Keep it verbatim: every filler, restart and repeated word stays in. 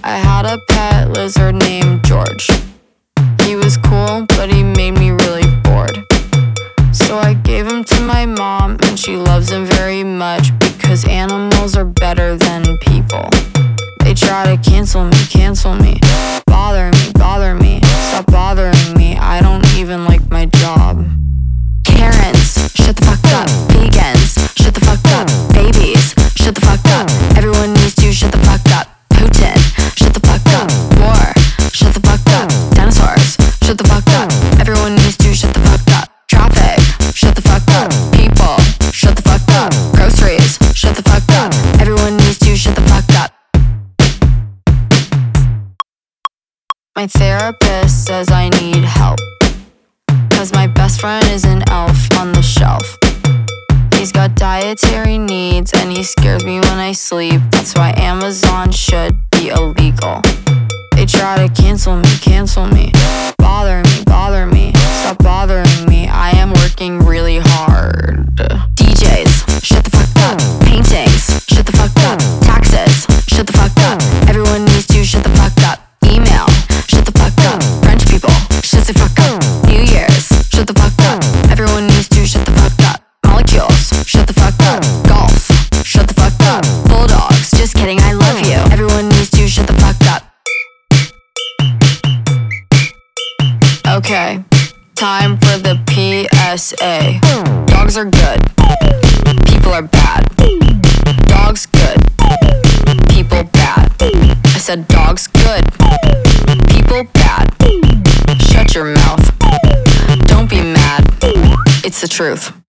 I had a pet lizard named George. He was cool, but he made me really bored. So I gave him to my mom, and she loves him very much because animals are better than people. They try to cancel me, cancel me, bother me, bother me, stop bothering me. I don't even like my job. Karens, shut the fuck up. Vegans, shut the fuck up. Babies, shut the fuck up. Everyone needs to shut the fuck up. Putin, shut the fuck up. War, shut the fuck up. Dinosaurs, shut the fuck up. Everyone needs to shut the fuck up. Traffic, shut the fuck up. People, shut the fuck up. Groceries, shut the fuck up. Everyone needs to shut the fuck up. My therapist says I need help, cause my best friend is an elf on the shelf. He's got dietary needs and he scares me when I sleep. That's why Amazon should be illegal. They try to cancel me, cancel me, bother me, bother me, stop bothering me. I am working really hard. D Js, shut the fuck up. Paintings, shut the fuck up. Taxes, shut the fuck up. Everyone needs to shut the fuck up. Email, shut the fuck up. French people, shut the fuck up. New Year's, shut the fuck up. Everyone needs to shut the fuck up. Molecules, shut the fuck up. Golf, shut the fuck up. Bulldogs, just kidding, I love you. Everyone needs to shut the fuck up. Okay, time for the P S A. Dogs are good, people are bad. Dogs good, people bad. I said dogs good, people bad. Shut your mouth, don't be mad, it's the truth.